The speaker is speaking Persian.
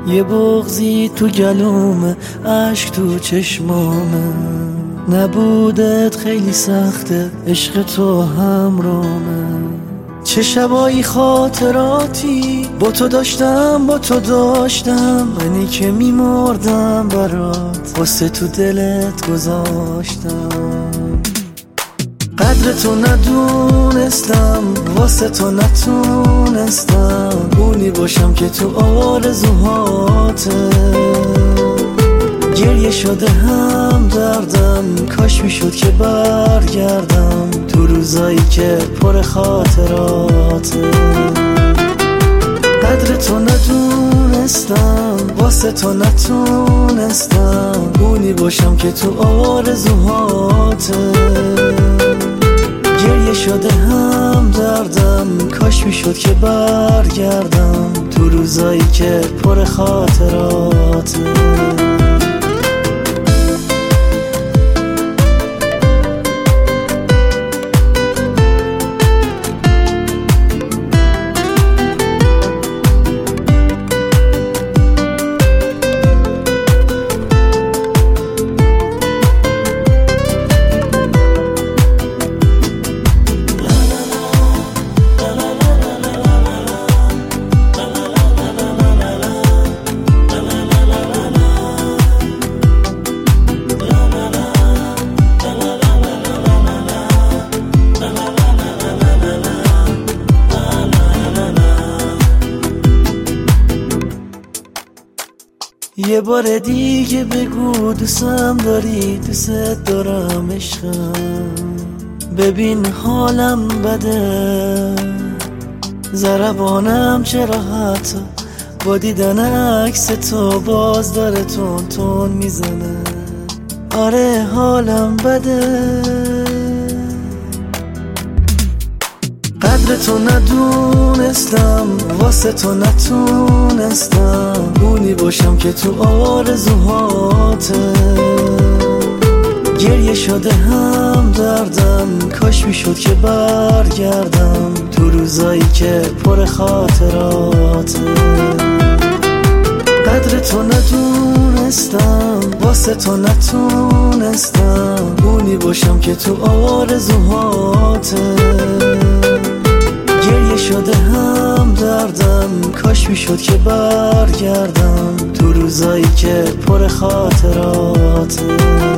یه بغضی تو گلومه، عشق تو چشمامه. نبودت خیلی سخته، عشق تو همرامه. چه شبایی خاطراتی با تو داشتم، با تو داشتم. منی که میمردم برات، واسه تو دلت گذاشتم. قدر تو ندونستم، واسه تو نتونستم اونی باشم که تو آرزوهاته. گریه شده هم دردم، کاش میشد که برگردم تو روزایی که پر خاطراته. قدر تو ندونستم، واسه تو نتونستم اونی باشم که تو آرزوهاته. گریه شده هم دردم، کاش میشد که برگردم تو روزایی که پر خاطراته. یه بار دیگه بگو دوستم داری، دوست دارم عشقم. ببین حالم بده، ضربانم چه راحته با دیدن عکس تو، باز داره تون تون میزنه. آره حالم بده. قدر تو ندونستم، واسه تو نتونستم اونی باشم که تو آرزوهاته. گریه شده هم دردم، کاش میشد که برگردم تو روزایی که پر خاطراته. قدر تو ندونستم، واسه تو نتونستم اونی باشم که تو آرزوهاته. گریه شده هم دردم، کاش میشد که برگردم تو روزایی که پر خاطراته.